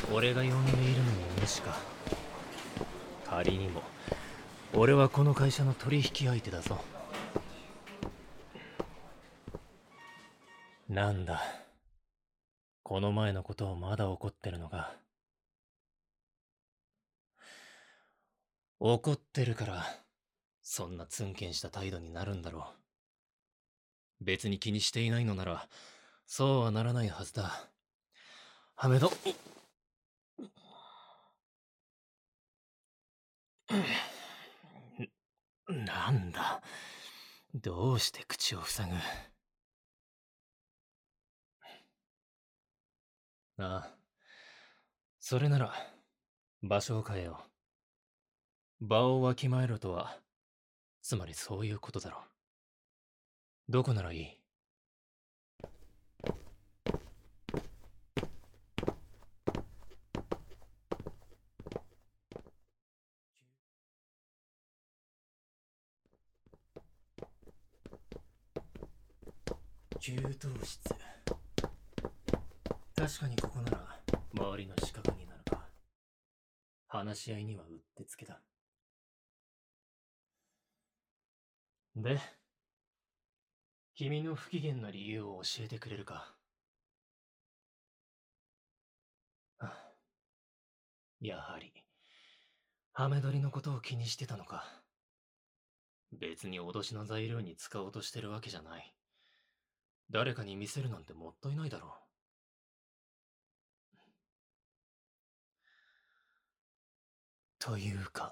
俺が呼んでいるのも無視か。仮にも俺はこの会社の取引相手だぞ。なんだ、この前のことをまだ怒ってるのか。怒ってるからそんなツンケンした態度になるんだろう。別に気にしていないのならそうはならないはずだ。ハメド。なんだ、どうして口を塞ぐ。ああ、それなら場所を変えよう。場をわきまえろとはつまりそういうことだろう。どこならいい？給湯室。確かにここなら周りの死角になるか。話し合いにはうってつけだ。で、君の不機嫌な理由を教えてくれるか。やはりハメ撮りのことを気にしてたのか。別に脅しの材料に使おうとしてるわけじゃない。誰かに見せるなんてもったいないだろう。というか、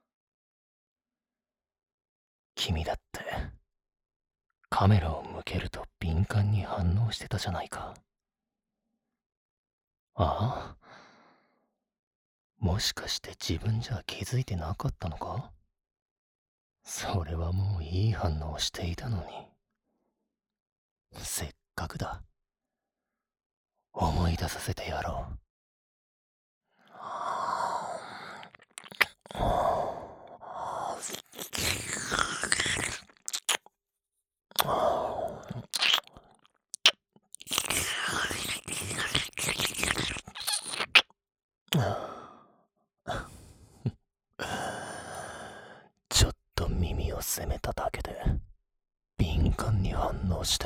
君だってカメラを向けると敏感に反応してたじゃないか。ああ、もしかして自分じゃ気づいてなかったのか。それはもういい反応をしていたのに。せっかくだ。思い出させてやろう。ちょっと耳を責めただけで敏感に反応して。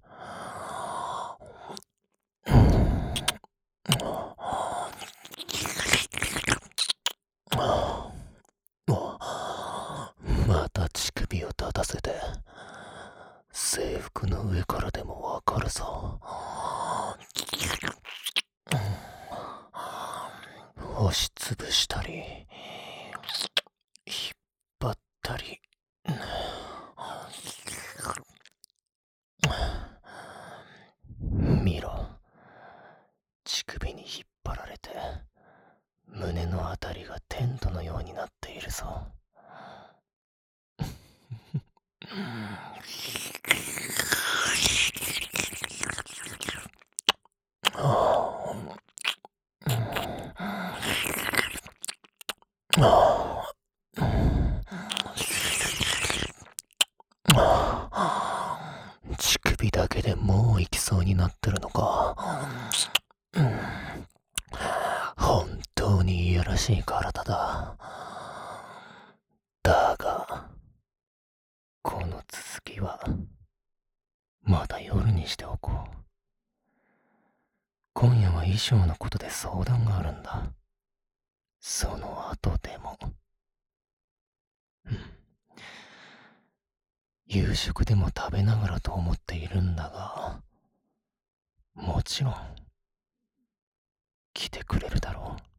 また乳首を立たせて制服の上からでもわかるぞ。押しつぶしたり引っ張ったり。見ろ、乳首に引っ張られて胸のあたりがテントのようになっているぞ。乳首だけでもう行きそうになってるのか。本当にいやらしい体だ。だがこの続きはまた夜にしておこう。今夜は衣装のことで相談があるんだ。その後でも。夕食でも食べながらと思っているんだが、もちろん来てくれるだろう。